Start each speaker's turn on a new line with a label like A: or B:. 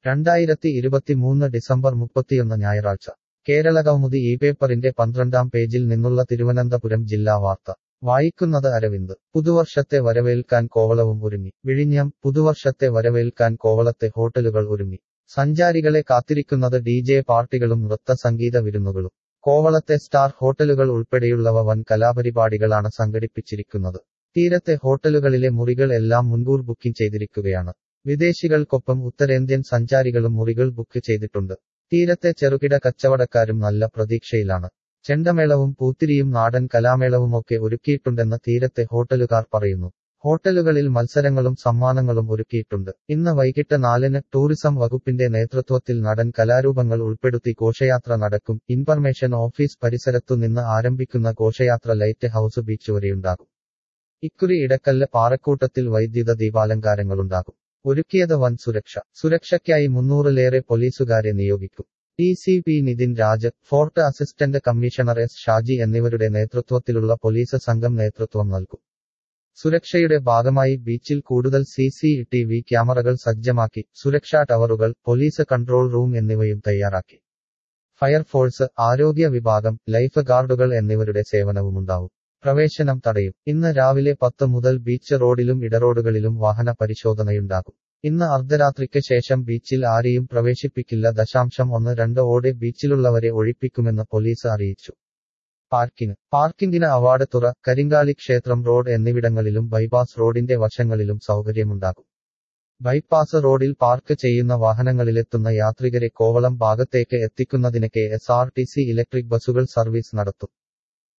A: 2023 December 31 ഞായറാഴ്ച കേരളകൗമുദി ഈ പേപ്പറിന്റെ 12-ാം പേജിൽ നിന്നുള്ള തിരുവനന്തപുരം ജില്ലാ വാർത്ത വായിക്കുന്നത് അരവിന്ദ്. പുതുവർഷത്തെ വരവേൽക്കാൻ കോവളവും ഒരുങ്ങി. വിഴിഞ്ഞം. പുതുവർഷത്തെ വരവേൽക്കാൻ കോവളത്തെ ഹോട്ടലുകൾ ഒരുങ്ങി. സഞ്ചാരികളെ കാത്തിരിക്കുന്നത് DJ പാർട്ടികളും നൃത്ത സംഗീത വിരുന്നുകളും. കോവളത്തെ സ്റ്റാർ ഹോട്ടലുകൾ ഉൾപ്പെടെയുള്ളവ വൻ കലാപരിപാടികളാണ് സംഘടിപ്പിച്ചിരിക്കുന്നത്. തീരത്തെ ഹോട്ടലുകളിലെ മുറികൾ എല്ലാം മുൻകൂർ ബുക്കിംഗ് ചെയ്തിരിക്കുകയാണ്. വിദേശികൾക്കൊപ്പം ഉത്തരേന്ത്യൻ സഞ്ചാരികളും മുറികൾ ബുക്ക് ചെയ്തിട്ടുണ്ട്. തീരത്തെ ചെറുകിട കച്ചവടക്കാരും നല്ല പ്രതീക്ഷയിലാണ്. ചെണ്ടമേളവും പൂത്തിരിയും നാടൻ കലാമേളവുമൊക്കെ ഒരുക്കിയിട്ടുണ്ടെന്ന് തീരത്തെ ഹോട്ടലുകാർ പറയുന്നു. ഹോട്ടലുകളിൽ മത്സരങ്ങളും സമ്മാനങ്ങളും ഒരുക്കിയിട്ടുണ്ട്. ഇന്ന് വൈകിട്ട് 4-ന് ടൂറിസം വകുപ്പിന്റെ നേതൃത്വത്തിൽ നടൻ കലാരൂപങ്ങൾ ഉൾപ്പെടുത്തി ഘോഷയാത്ര നടക്കും. ഇൻഫർമേഷൻ ഓഫീസ് പരിസരത്തു നിന്ന് ആരംഭിക്കുന്ന ഘോഷയാത്ര ലൈറ്റ് ഹൌസ് ബീച്ച് വരെയുണ്ടാകും. ഇക്കുറി ഇടക്കല്ല് പാറക്കൂട്ടത്തിൽ വൈദ്യുത ദീപാലങ്കാരങ്ങളുണ്ടാകും. ഒരുക്കിയത് വൻ സുരക്ഷ. സുരക്ഷയ്ക്കായി 300-ലേറെ പോലീസുകാരെ നിയോഗിക്കും. DCP Nithin Raj, Fort assistant commissioner S Shaji എന്നിവരുടെ നേതൃത്വത്തിലുള്ള പോലീസ് സംഘം നേതൃത്വം നൽകും. സുരക്ഷയുടെ ഭാഗമായി ബീച്ചിൽ കൂടുതൽ CCTV ക്യാമറകൾ സജ്ജമാക്കി. സുരക്ഷാ ടവറുകൾ, പോലീസ് കൺട്രോൾ റൂം എന്നിവയും തയ്യാറാക്കി. ഫയർഫോഴ്സ്, ആരോഗ്യ വിഭാഗം, ലൈഫ് ഗാർഡുകൾ എന്നിവരുടെ സേവനവുമുണ്ടാവും. പ്രവേശനം തടയും. ഇന്ന് രാവിലെ 10 മുതൽ ബീച്ച് റോഡിലും ഇടറോഡുകളിലും വാഹന പരിശോധനയുണ്ടാകും. ഇന്ന് അർദ്ധരാത്രിക്ക് ശേഷം ബീച്ചിൽ ആരെയും പ്രവേശിപ്പിക്കില്ല. 12:02 ബീച്ചിലുള്ളവരെ ഒഴിപ്പിക്കുമെന്ന് പോലീസ് അറിയിച്ചു. പാർക്കിംഗിന് അവാർഡ് തുറ, കരിങ്കാലി ക്ഷേത്രം റോഡ് എന്നിവിടങ്ങളിലും ബൈപ്പാസ് റോഡിന്റെ വശങ്ങളിലും സൗകര്യമുണ്ടാകും. ബൈപ്പാസ് റോഡിൽ പാർക്ക് ചെയ്യുന്ന വാഹനങ്ങളിലെത്തുന്ന യാത്രികരെ കോവളം ഭാഗത്തേക്ക് എത്തിക്കുന്നതിന് KSRTC ഇലക്ട്രിക് ബസുകൾ സർവീസ് നടത്തും.